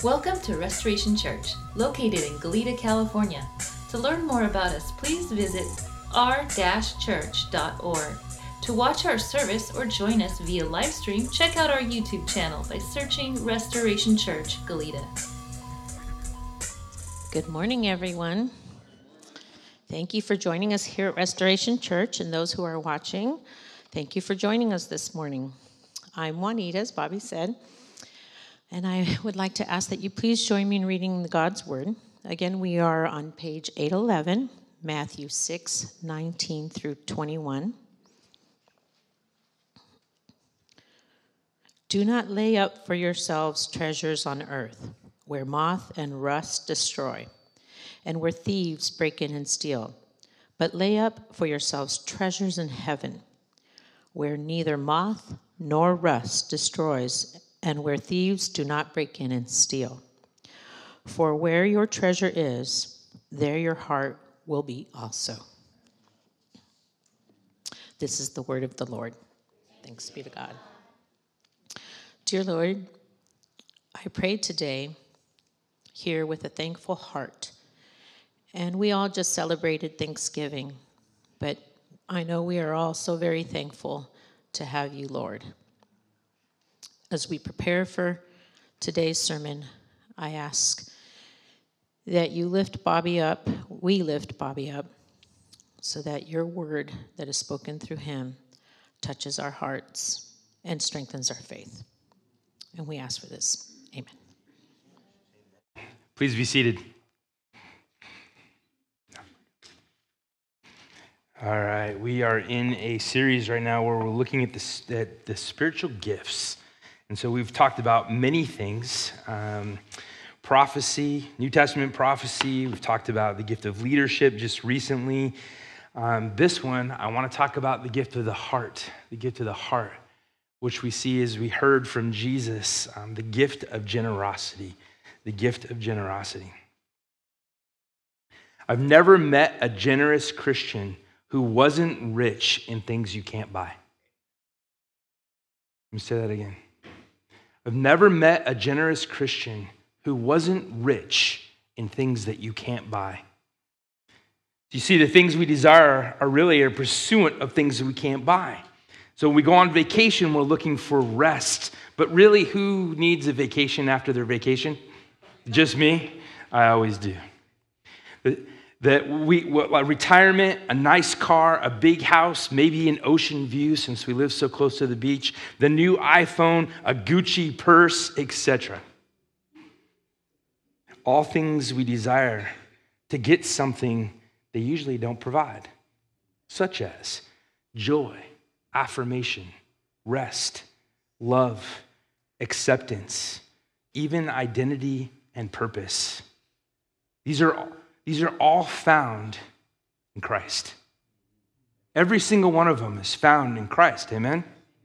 Welcome to Restoration Church, located in Goleta, California. To learn more about us, please visit r-church.org. To watch our service or join us via live stream, check out our YouTube channel by searching Restoration Church Goleta. Good morning, everyone. Thank you for joining us here at Restoration Church, and those who are watching, thank you for joining us this morning. I'm Juanita, as Bobby said, and I would like to ask that you please join me in reading God's Word. Again, we are on page 811, Matthew 6:19 through 21. Do not lay up for yourselves treasures on earth, where moth and rust destroy, and where thieves break in and steal. But lay up for yourselves treasures in heaven, where neither moth nor rust destroys, and where thieves do not break in and steal. For where your treasure is, there your heart will be also. This is the word of the Lord. Thanks be to God. Dear Lord, I pray today here with a thankful heart. And we all just celebrated Thanksgiving, but I know we are all so very thankful to have you, Lord. As we prepare for today's sermon, I ask that you lift Bobby up, we lift Bobby up, so that your word that is spoken through him touches our hearts and strengthens our faith. And we ask for this. Amen. Please be seated. All right, we are in a series right now where we're looking at the spiritual gifts. And so we've talked about many things, prophecy, New Testament prophecy. We've talked about the gift of leadership just recently. This one, I want to talk about the gift of the heart, which we see as we heard from Jesus, the gift of generosity, I've never met a generous Christian who wasn't rich in things you can't buy. Let me say that again. I've never met a generous Christian who wasn't rich in things that you can't buy. You see, the things we desire are really a pursuit of things that we can't buy. So when we go on vacation, we're looking for rest. But really, who needs a vacation after their vacation? Just me? I always do. Retirement, a nice car, a big house, maybe an ocean view since we live so close to the beach, the new iPhone, a Gucci purse, etc. All things we desire to get something they usually don't provide, such as joy, affirmation, rest, love, acceptance, even identity and purpose. These are all found in Christ. Every single one of them is found in Christ, amen?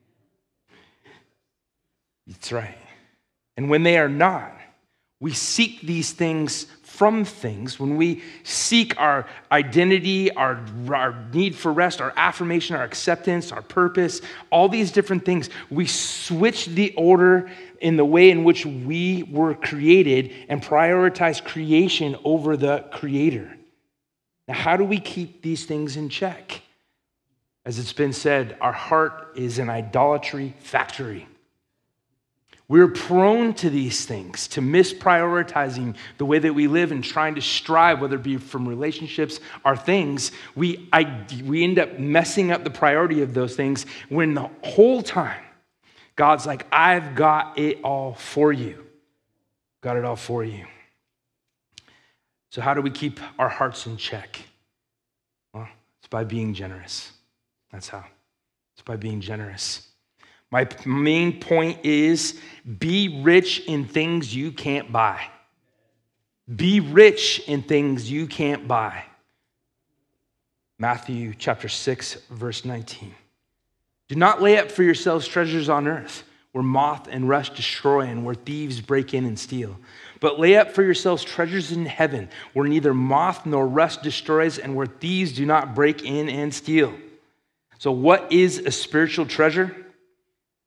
That's right. And when they are not, we seek these things from things. When we seek our identity, our need for rest, our affirmation, our acceptance, our purpose, all these different things, we switch the order in the way in which we were created and prioritize creation over the Creator. Now, how do we keep these things in check? As it's been said, our heart is an idolatry factory. We're prone to these things, to misprioritizing the way that we live and trying to strive, whether it be from relationships or things. We end up messing up the priority of those things when the whole time God's like, I've got it all for you. Got it all for you. So how do we keep our hearts in check? Well, it's by being generous. That's how. It's by being generous. My main point is be rich in things you can't buy. Be rich in things you can't buy. Matthew chapter 6, verse 19. Do not lay up for yourselves treasures on earth, where moth and rust destroy and where thieves break in and steal. But lay up for yourselves treasures in heaven, where neither moth nor rust destroys and where thieves do not break in and steal. So what is a spiritual treasure?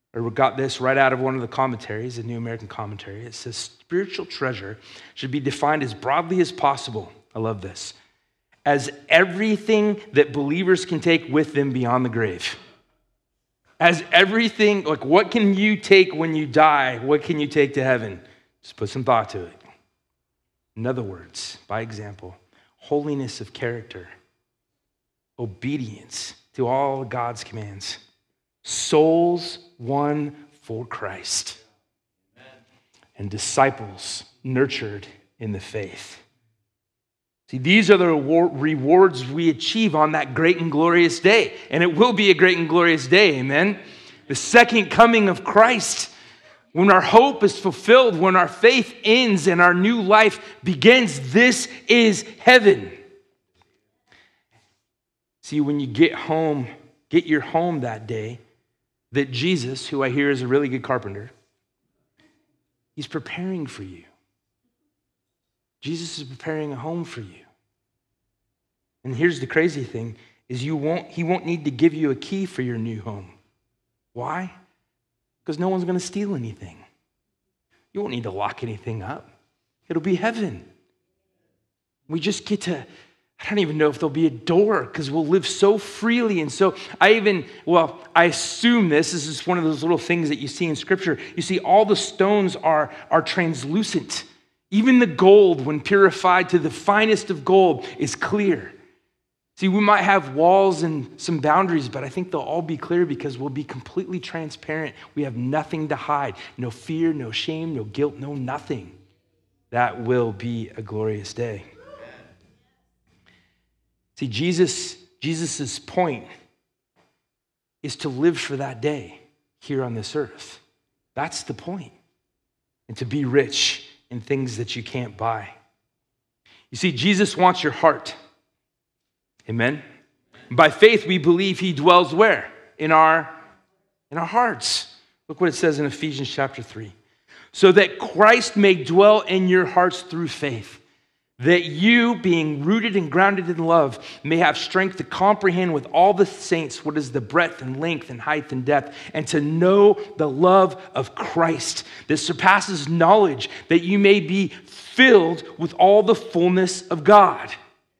or we got this right out of one of the commentaries, the New American Commentary. It says, spiritual treasure should be defined as broadly as possible. I love this. As everything that believers can take with them beyond the grave. As everything, like what can you take when you die? What can you take to heaven? Just put some thought to it. In other words, by example, holiness of character, obedience to all God's commands, souls won for Christ, and disciples nurtured in the faith. See, these are the rewards we achieve on that great and glorious day. And it will be a great and glorious day, amen? The second coming of Christ, when our hope is fulfilled, when our faith ends and our new life begins, this is heaven. See, when you get your home that day, that Jesus, who I hear is a really good carpenter, he's preparing for you. Jesus is preparing a home for you. And here's the crazy thing, is he won't need to give you a key for your new home. Why? Because no one's going to steal anything. You won't need to lock anything up. It'll be heaven. We just get to, I don't even know if there'll be a door because we'll live so freely. And so I assume this is one of those little things that you see in Scripture. You see all the stones are translucent. Even the gold, when purified to the finest of gold, is clear. See, we might have walls and some boundaries, but I think they'll all be clear because we'll be completely transparent. We have nothing to hide. No fear, no shame, no guilt, no nothing. That will be a glorious day. See, Jesus' point is to live for that day here on this earth. That's the point. And to be rich in things that you can't buy. You see, Jesus wants your heart. Amen? By faith, we believe he dwells where? In our hearts. Look what it says in Ephesians chapter 3. So that Christ may dwell in your hearts through faith, that you, being rooted and grounded in love, may have strength to comprehend with all the saints what is the breadth and length and height and depth, and to know the love of Christ that surpasses knowledge, that you may be filled with all the fullness of God.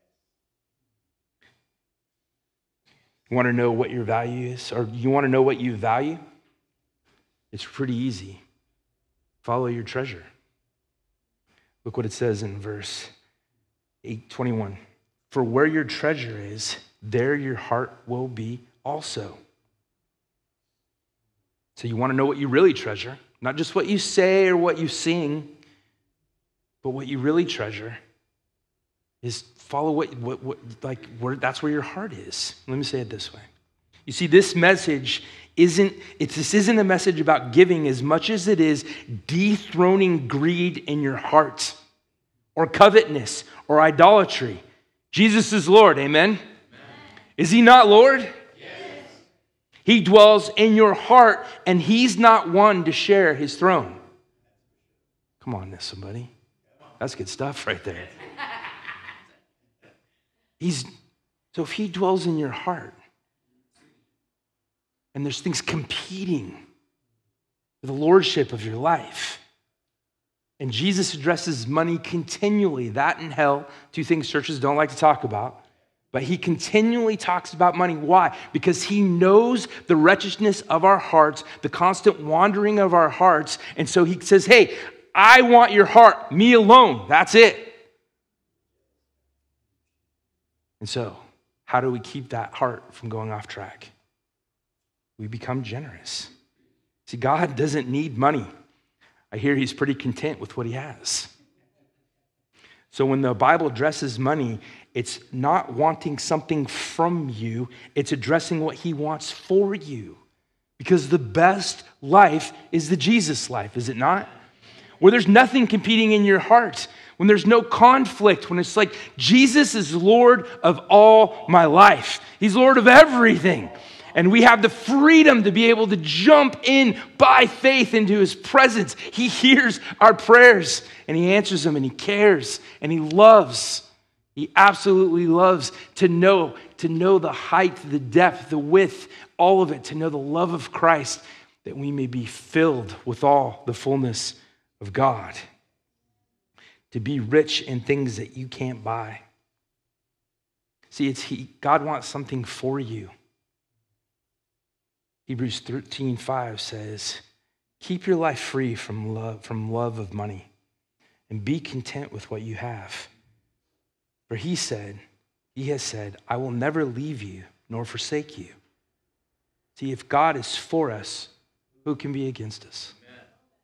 You want to know what your value is, or you want to know what you value? It's pretty easy. Follow your treasure. Look what it says in verse 8:21. For where your treasure is, there your heart will be also. So you want to know what you really treasure, not just what you say or what you sing, but what you really treasure is follow that's where your heart is. Let me say it this way. You see, this message isn't a message about giving as much as it is dethroning greed in your heart, or covetousness, or idolatry. Jesus is Lord, amen? Is he not Lord? Yes. He dwells in your heart, and he's not one to share his throne. Come on, somebody. That's good stuff right there. So if he dwells in your heart, and there's things competing for the lordship of your life, and Jesus addresses money continually, that and hell, two things churches don't like to talk about, but he continually talks about money. Why? Because he knows the wretchedness of our hearts, the constant wandering of our hearts, and so he says, hey, I want your heart, me alone, that's it. And so, how do we keep that heart from going off track? We become generous. See, God doesn't need money. I hear he's pretty content with what he has. So when the Bible addresses money, it's not wanting something from you, it's addressing what he wants for you. Because the best life is the Jesus life, is it not? Where there's nothing competing in your heart, when there's no conflict, when it's like Jesus is Lord of all my life. He's Lord of everything. And we have the freedom to be able to jump in by faith into his presence. He hears our prayers and he answers them and he cares and he loves. He absolutely loves to know the height, the depth, the width, all of it, to know the love of Christ. that we may be filled with all the fullness of God, to be rich in things that you can't buy. See, God wants something for you. Hebrews 13:5 says, keep your life free from love of money, and be content with what you have. For he has said, I will never leave you nor forsake you. See, if God is for us, who can be against us? Amen.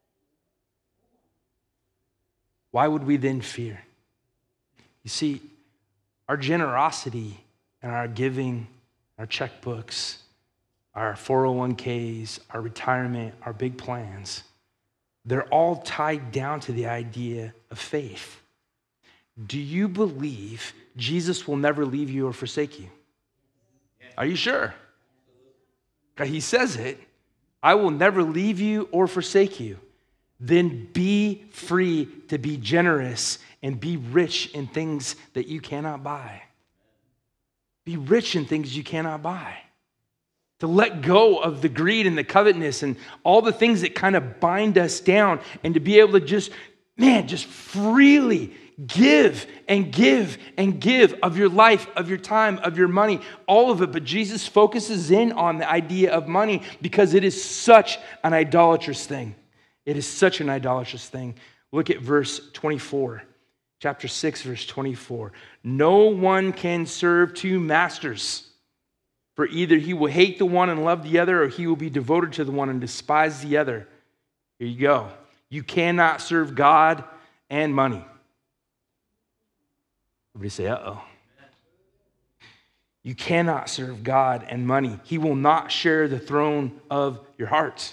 Why would we then fear? You see, our generosity and our giving, our checkbooks, our 401ks, our retirement, our big plans, they're all tied down to the idea of faith. Do you believe Jesus will never leave you or forsake you? Are you sure? He says it. I will never leave you or forsake you. Then be free to be generous and be rich in things that you cannot buy. Be rich in things you cannot buy. To let go of the greed and the covetousness and all the things that kind of bind us down, and to be able to just freely give and give and give of your life, of your time, of your money, all of it. But Jesus focuses in on the idea of money because it is such an idolatrous thing. It is such an idolatrous thing. Look at verse 24, chapter 6, verse 24. No one can serve two masters, for either he will hate the one and love the other, or he will be devoted to the one and despise the other. Here you go. You cannot serve God and money. Everybody say, uh-oh. You cannot serve God and money. He will not share the throne of your hearts.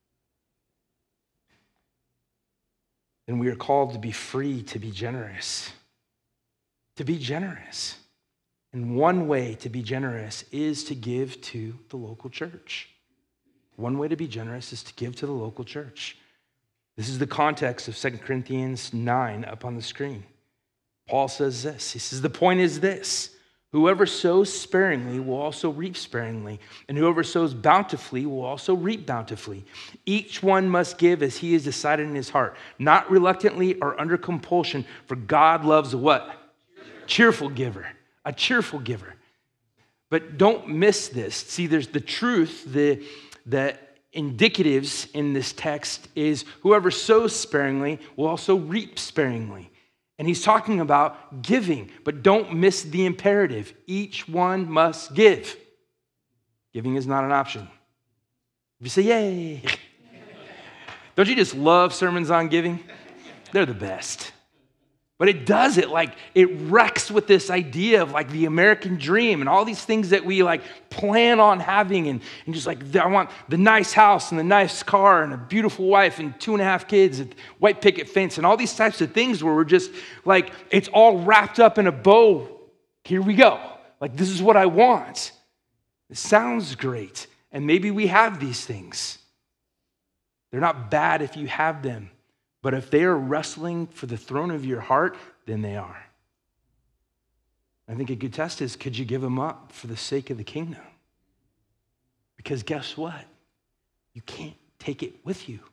And we are called to be free, to be generous. To be generous. And one way to be generous is to give to the local church. One way to be generous is to give to the local church. This is the context of 2 Corinthians 9 up on the screen. Paul says this. He says, the point is this. Whoever sows sparingly will also reap sparingly, and whoever sows bountifully will also reap bountifully. Each one must give as he has decided in his heart, not reluctantly or under compulsion, for God loves a what? Cheerful giver. A cheerful giver. But don't miss this. See, there's the truth, the indicatives in this text is whoever sows sparingly will also reap sparingly. And he's talking about giving, but don't miss the imperative. Each one must give. Giving is not an option. If you say, yay. Don't you just love sermons on giving? They're the best. But it does it like, it wrecks with this idea of like the American dream and all these things that we like plan on having and just like, I want the nice house and the nice car and a beautiful wife and 2.5 kids and white picket fence and all these types of things where we're just like, it's all wrapped up in a bow. Here we go. Like, this is what I want. It sounds great. And maybe we have these things. They're not bad if you have them. But if they are wrestling for the throne of your heart, then they are. I think a good test is, could you give them up for the sake of the kingdom? Because guess what? You can't take it with you.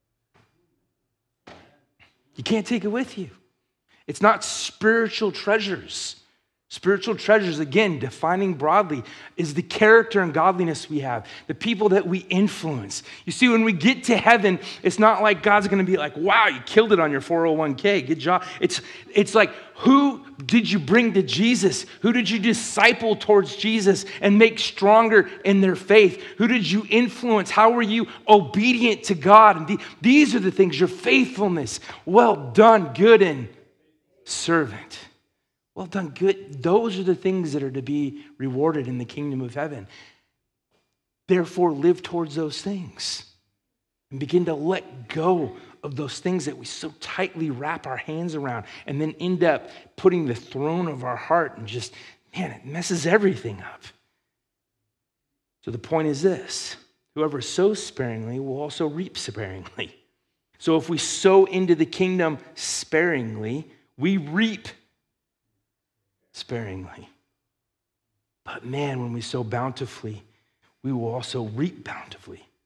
You can't take it with you. It's not spiritual treasures. Spiritual treasures, again, defining broadly, is the character and godliness we have, the people that we influence. You see, when we get to heaven, it's not like God's going to be like, wow, you killed it on your 401k, good job. It's like, who did you bring to Jesus? Who did you disciple towards Jesus and make stronger in their faith? Who did you influence? How were you obedient to God? And these are the things, your faithfulness. Well done, good and servant. Well done, good. Those are the things that are to be rewarded in the kingdom of heaven. Therefore, live towards those things and begin to let go of those things that we so tightly wrap our hands around and then end up putting the throne of our heart and just, man, it messes everything up. So the point is this: whoever sows sparingly will also reap sparingly. So if we sow into the kingdom sparingly, we reap sparingly. But man, when we sow bountifully, we will also reap bountifully.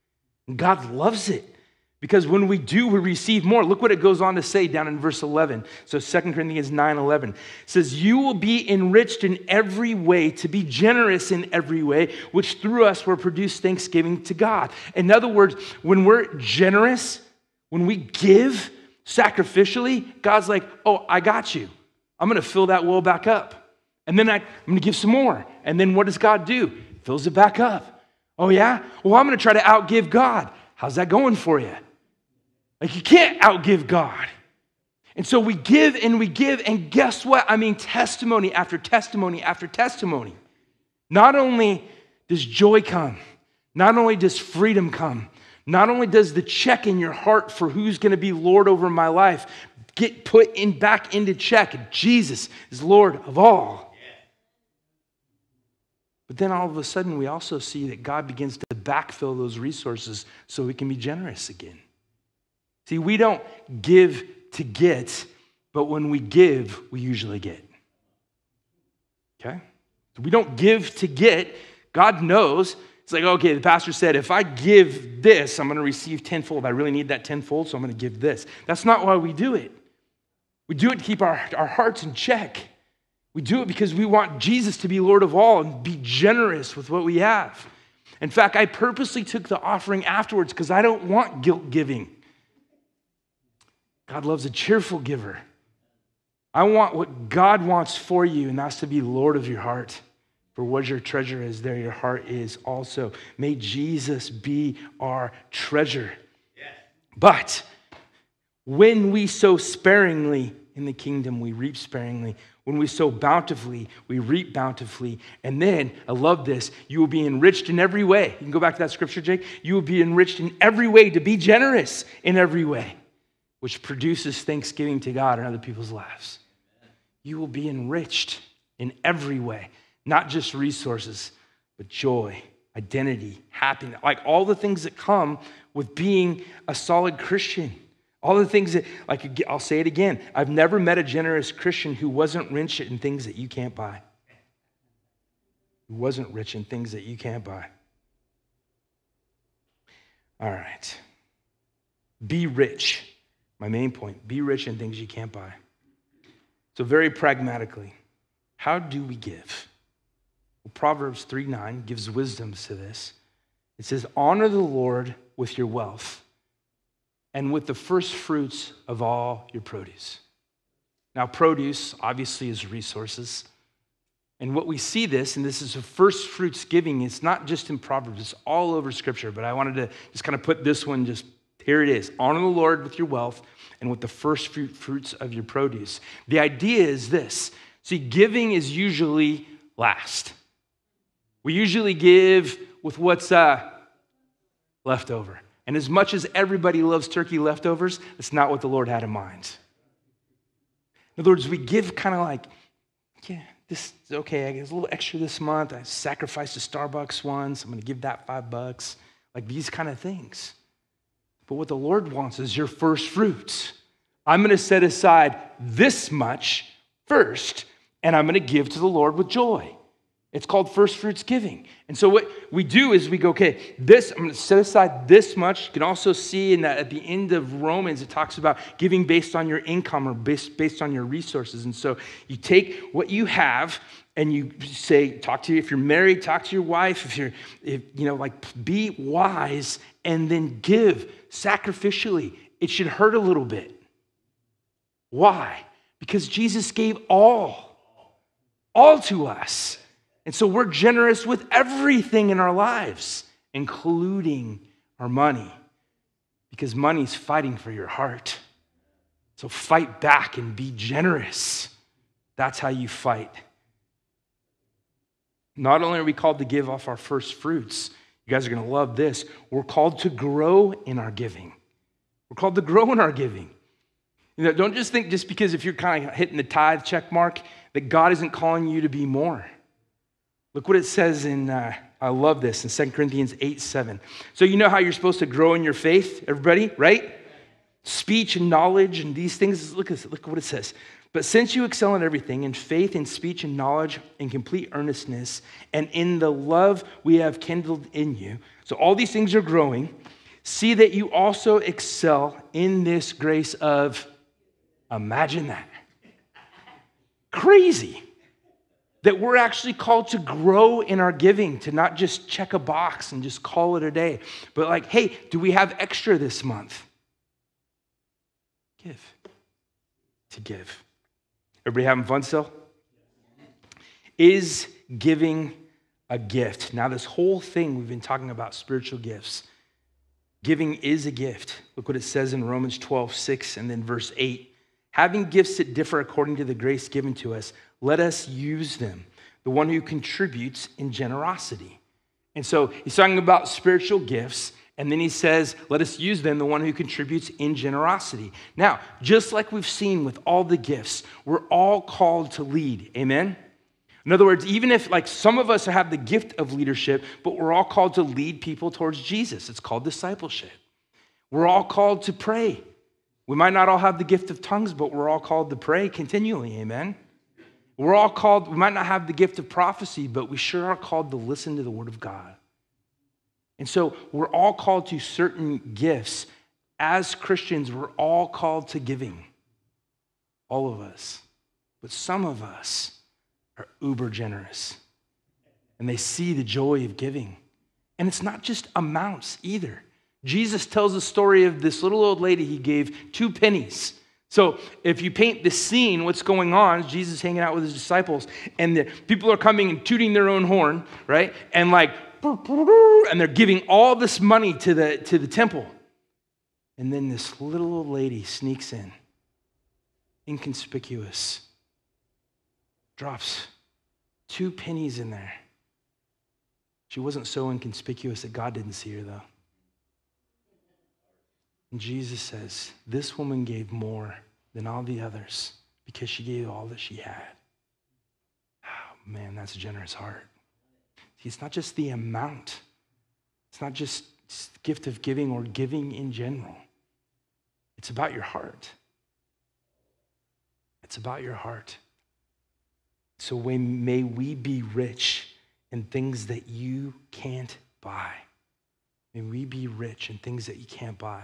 And God loves it. Because when we do, we receive more. Look what it goes on to say down in verse 11. So 2 Corinthians 9:11 says, you will be enriched in every way, to be generous in every way, which through us will produce thanksgiving to God. In other words, when we're generous, when we give sacrificially, God's like, oh, I got you. I'm going to fill that well back up. And then I'm going to give some more. And then what does God do? Fills it back up. Oh, yeah? Well, I'm going to try to outgive God. How's that going for you? Like, you can't outgive God. And so we give, and guess what? I mean, testimony after testimony after testimony. Not only does joy come, not only does freedom come, not only does the check in your heart for who's going to be Lord over my life get put back into check. Jesus is Lord of all. But then all of a sudden, we also see that God begins to backfill those resources so we can be generous again. See, we don't give to get, but when we give, we usually get. Okay? We don't give to get. God knows. It's like, okay, the pastor said, if I give this, I'm going to receive tenfold. I really need that tenfold, so I'm going to give this. That's not why we do it. We do it to keep our hearts in check. We do it because we want Jesus to be Lord of all and be generous with what we have. In fact, I purposely took the offering afterwards because I don't want guilt giving. God loves a cheerful giver. I want what God wants for you, and that's to be Lord of your heart. For what your treasure is, there your heart is also. May Jesus be our treasure. Yes. But when we sow sparingly in the kingdom, we reap sparingly. When we sow bountifully, we reap bountifully. And then, I love this, you will be enriched in every way. You can go back to that scripture, Jake. You will be enriched in every way to be generous in every way, which produces thanksgiving to God in other people's lives. You will be enriched in every way, not just resources, but joy, identity, happiness, like all the things that come with being a solid Christian. All the things that, like, I'll say it again, I've never met a generous Christian who wasn't rich in things that you can't buy. Who wasn't rich in things that you can't buy. All right. Be rich. My main point, be rich in things you can't buy. So very pragmatically, how do we give? Well, Proverbs 3:9 gives wisdom to this. It says, honor the Lord with your wealth and with the first fruits of all your produce. Now, produce obviously is resources. And what we see this, and this is a first fruits giving, it's not just in Proverbs, it's all over Scripture, but I wanted to just kind of put this one just, here it is. Honor the Lord with your wealth and with the first fruits of your produce. The idea is this. See, giving is usually last. We usually give with what's left over. And as much as everybody loves turkey leftovers, it's not what the Lord had in mind. In other words, we give kind of like, yeah, this is okay. I get a little extra this month. I sacrificed the Starbucks once. I'm going to give that $5. Like these kind of things. But what the Lord wants is your first fruits. I'm going to set aside this much first, and I'm going to give to the Lord with joy. It's called first fruits giving. And so what we do is we go, okay, this, I'm going to set aside this much. You can also see in that at the end of Romans, it talks about giving based on your income or based on your resources. And so you take what you have and you say, if you're married, talk to your wife. Be wise and then give sacrificially. It should hurt a little bit. Why? Because Jesus gave all to us. And so we're generous with everything in our lives, including our money, because money's fighting for your heart. So fight back and be generous. That's how you fight. Not only are we called to give off our first fruits, you guys are going to love this, we're called to grow in our giving. We're called to grow in our giving. Don't just think just because if you're kind of hitting the tithe check mark that God isn't calling you to be more. Look what it says in, I love this, in 2 Corinthians 8:7. So you know how you're supposed to grow in your faith, everybody, right? Speech and knowledge and these things. Look what it says. But since you excel in everything, in faith, in speech, and knowledge, in complete earnestness, and in the love we have kindled in you. So all these things are growing. See that you also excel in this grace of, imagine that. Crazy. That we're actually called to grow in our giving, to not just check a box and just call it a day, but like, hey, do we have extra this month? Give. Everybody having fun still? Is giving a gift? Now, this whole thing we've been talking about spiritual gifts. Giving is a gift. Look what it says in Romans 12:6 and then verse 8. Having gifts that differ according to the grace given to us, let us use them. The one who contributes in generosity. And so he's talking about spiritual gifts, and then he says, let us use them, the one who contributes in generosity. Now, just like we've seen with all the gifts, we're all called to lead. Amen? In other words, even if like some of us have the gift of leadership, but we're all called to lead people towards Jesus. It's called discipleship. We're all called to pray. We might not all have the gift of tongues, but we're all called to pray continually. Amen? We're all called, we might not have the gift of prophecy, but we sure are called to listen to the word of God. And so we're all called to certain gifts. As Christians, we're all called to giving. All of us. But some of us are uber generous. And they see the joy of giving. And it's not just amounts either. Jesus tells the story of this little old lady. He gave 2 pennies. So if you paint the scene, what's going on, Jesus hanging out with his disciples, and the people are coming and tooting their own horn, right? And like, and they're giving all this money to the temple. And then this little old lady sneaks in, inconspicuous, drops 2 pennies in there. She wasn't so inconspicuous that God didn't see her, though. And Jesus says, this woman gave more than all the others because she gave all that she had. Oh, man, that's a generous heart. See, it's not just the amount. It's not just the gift of giving or giving in general. It's about your heart. It's about your heart. So may we be rich in things that you can't buy. May we be rich in things that you can't buy.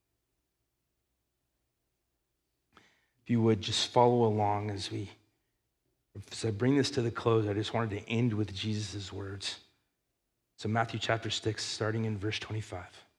If you would just follow along as I bring this to the close, I just wanted to end with Jesus' words. So Matthew chapter 6, starting in verse 25.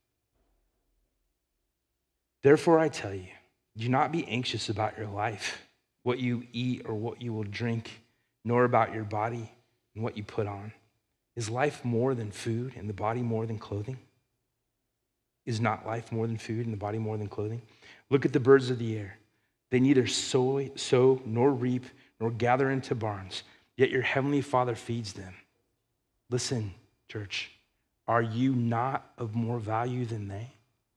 Therefore I tell you, do not be anxious about your life, what you eat or what you will drink, nor about your body and what you put on. Is life more than food and the body more than clothing? Is not life more than food and the body more than clothing? Look at the birds of the air. They neither sow nor reap nor gather into barns, yet your heavenly Father feeds them. Listen, church, are you not of more value than they?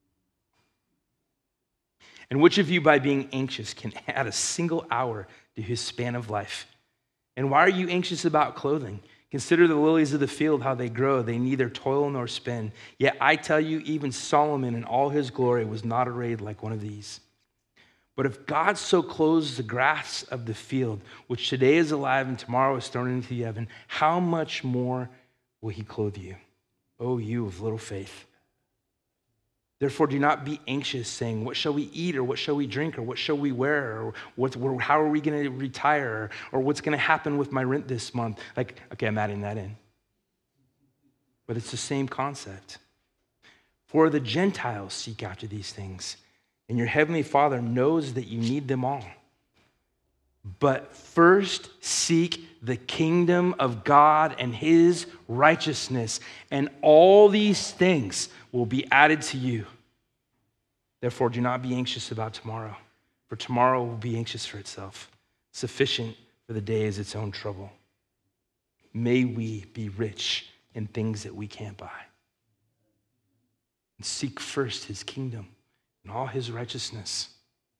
And which of you, by being anxious, can add a single hour to his span of life? And why are you anxious about clothing? Consider the lilies of the field, how they grow. They neither toil nor spin. Yet I tell you, even Solomon in all his glory was not arrayed like one of these. But if God so clothes the grass of the field, which today is alive and tomorrow is thrown into the oven, how much more will he clothe you, O you of little faith? Therefore, do not be anxious, saying, what shall we eat, or what shall we drink, or what shall we wear, or how are we going to retire, or what's going to happen with my rent this month? Like, okay, I'm adding that in. But it's the same concept. For the Gentiles seek after these things, and your heavenly Father knows that you need them all. But first seek the kingdom of God and his righteousness, and all these things will be added to you. Therefore, do not be anxious about tomorrow, for tomorrow will be anxious for itself. Sufficient for the day is its own trouble. May we be rich in things that we can't buy. And seek first his kingdom and all his righteousness.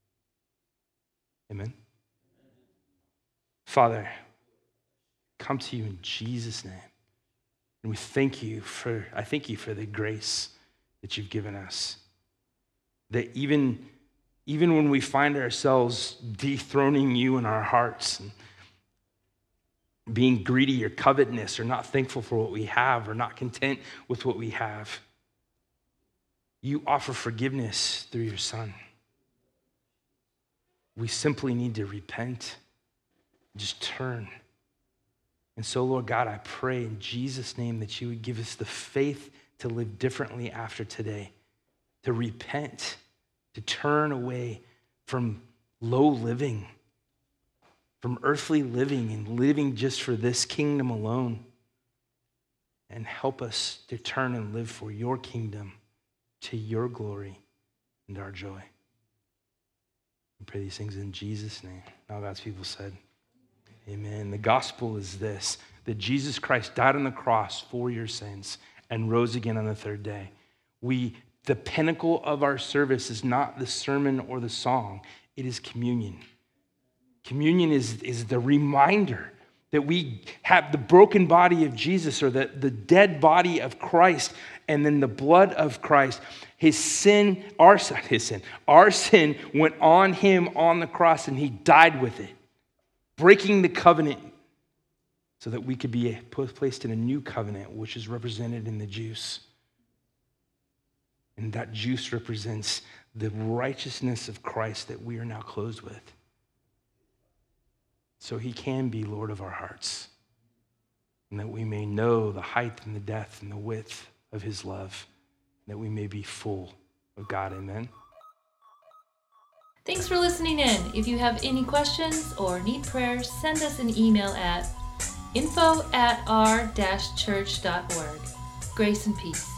Amen. Father, come to you in Jesus' name. And we thank you I thank you for the grace that you've given us. That even when we find ourselves dethroning you in our hearts and being greedy or covetousness or not thankful for what we have or not content with what we have, You offer forgiveness through your Son. We simply need to repent, just turn. And so, Lord God, I pray in Jesus' name that you would give us the faith to live differently after today, to repent, to turn away from low living, from earthly living and living just for this kingdom alone. And help us to turn and live for your kingdom, to your glory and our joy. We pray these things in Jesus' name. All God's people said, amen. The gospel is this, that Jesus Christ died on the cross for your sins and rose again on the third day. The pinnacle of our service is not the sermon or the song. It is communion. Communion is the reminder that we have the broken body of Jesus, or the dead body of Christ, and then the blood of Christ. Our sin went on him on the cross, and he died with it, breaking the covenant so that we could be placed in a new covenant, which is represented in the juice. And that juice represents the righteousness of Christ that we are now clothed with. So he can be Lord of our hearts, and that we may know the height and the depth and the width of his love, that we may be full of God. Amen. Thanks for listening in. If you have any questions or need prayer, send us an email at info@r-church.org. Grace and peace.